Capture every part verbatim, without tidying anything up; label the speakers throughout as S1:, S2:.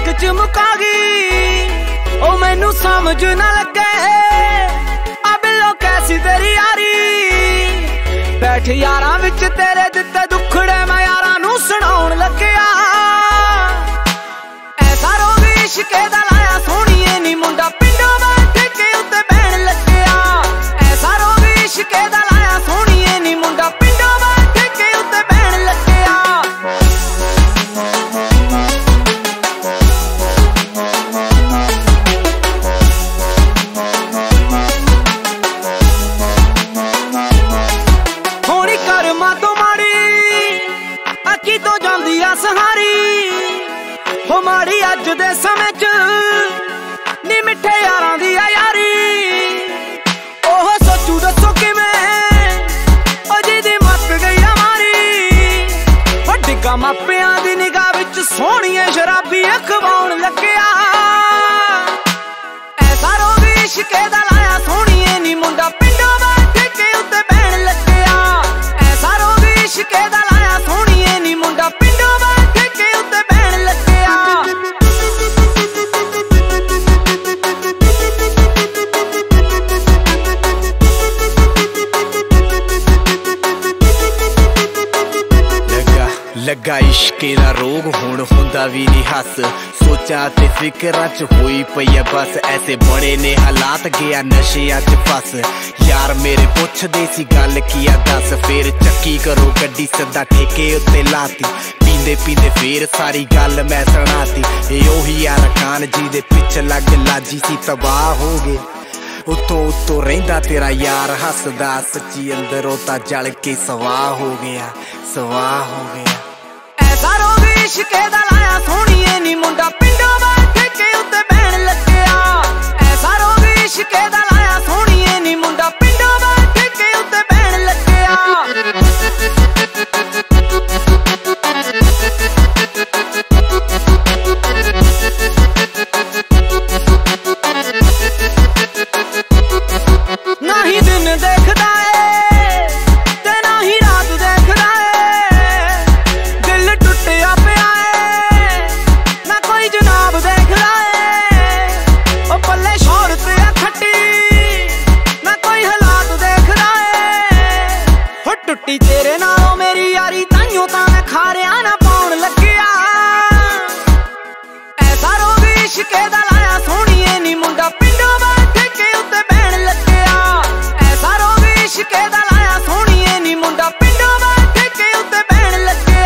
S1: एक च मुका गई ओ मैनू समझ ना लगे आ बिलो कैसी तेरी यारी बैठ यारां विच तेरे दिते दुखड़े मैं यारां नू सुनाउण लग्या ऐसा रोग इश्के दा लाया सोहणीए नी मुंडा पिंडों बैठ के उत्ते बहन लग्या ऐसा रोग इश्के दा लाया सोहणीए नी मुंडा पिंडों बैठ के उत्ते बहन लग्या होनी कर्मां तो माड़ी अकी तो जांदी आ सहारी हो माड़ी अज दे समय च नी मिठे यारां दी आ यारी ओह सोचू दसो किवें ओ जिहदी मत गई आ मारी हो डिग्गा मापियां दी निगाह विच सोहणीए शराबी अखवाउण लग्या ऐसा रोग इश्के दा लाया सोहणीए नी मुंडा पिंडों बैठ के उत्ते बहन लग्या ऐसा रोग इश्के दा लाया सोहणीए नी मुंडा पिंडों बैठ के उत्ते बहन लग्या
S2: लगा इश्के दा रोग हुण हुंदा वी नहीं हस सोचा ते फिकरां च होई पई है बस ऐसे बड़े ने हालात गया नशियां च फस यार मेरे पुछदे सी गल किया दस फिर चक्की करो गड्डी सदा ठेके उत्ते लाती पींदे पींदे फिर सारी गल मैं सुनाती ए ओही यार कान जी दे पिछ लग लाजी सी तबाह हो गए उतो उतो रहिंदा तेरा यार हसदा सच्ची अंदरों ता जल के सवाह हो गया सवाह हो गया
S1: ऐसा रोग इश्के दा लाया सोहणीए नी मुंडा पिंडों बैठ के उत्ते बहन लग्या ऐसा रोग इश्के दा लाया सोहणीए नी मुंडा पिंडों बैठ के उत्ते बहन लग्या ना ही दिन देखदा है ते ना ही रात देखदा है दिल टुटिया पिया है ना कोई जनाब देखदा है ओ पल्ले शौहरत आ खट्टी ना कोई हालात देखदा है हो टुट्टी तेरे नालों मेरी यारी ताइयों तां मैं खारिया ना पाउण लग्या ऐसा रोग इश्के दा लाया सोहणीए नी मुंडा पिंडों बैठ के उत्ते बहन लग्या ऐसा रोग इश्के दा लाया सोहणीए नी मुंडा पिंडों बैठ के उत्ते बहन लग्या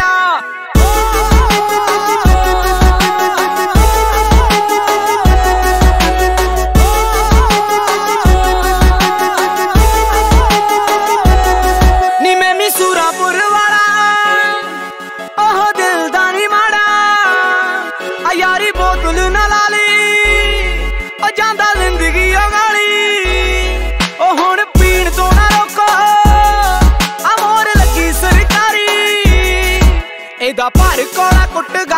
S1: नी मैं मिसूरापुर वाला ओह दिल दा नी माड़ा आ यारी बोतल ना ला ली ओ जांदा जिंदगी ओ गाली ओ हुण पीण तो ना रोको आ मोर लगी सरकारी एदा भर कोला कुट